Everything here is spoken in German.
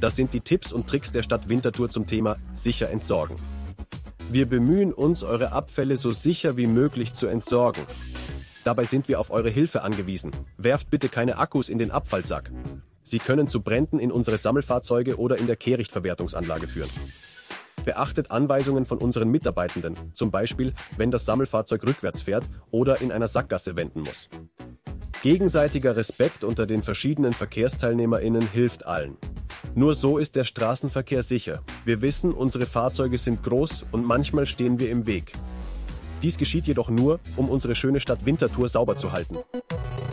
Das sind die Tipps und Tricks der Stadt Winterthur zum Thema sicher entsorgen. Wir bemühen uns, eure Abfälle so sicher wie möglich zu entsorgen. Dabei sind wir auf eure Hilfe angewiesen. Werft bitte keine Akkus in den Abfallsack. Sie können zu Bränden in unsere Sammelfahrzeuge oder in der Kehrichtverwertungsanlage führen. Beachtet Anweisungen von unseren Mitarbeitenden, zum Beispiel, wenn das Sammelfahrzeug rückwärts fährt oder in einer Sackgasse wenden muss. Gegenseitiger Respekt unter den verschiedenen VerkehrsteilnehmerInnen hilft allen. Nur so ist der Straßenverkehr sicher. Wir wissen, unsere Fahrzeuge sind groß und manchmal stehen wir im Weg. Dies geschieht jedoch nur, um unsere schöne Stadt Winterthur sauber zu halten.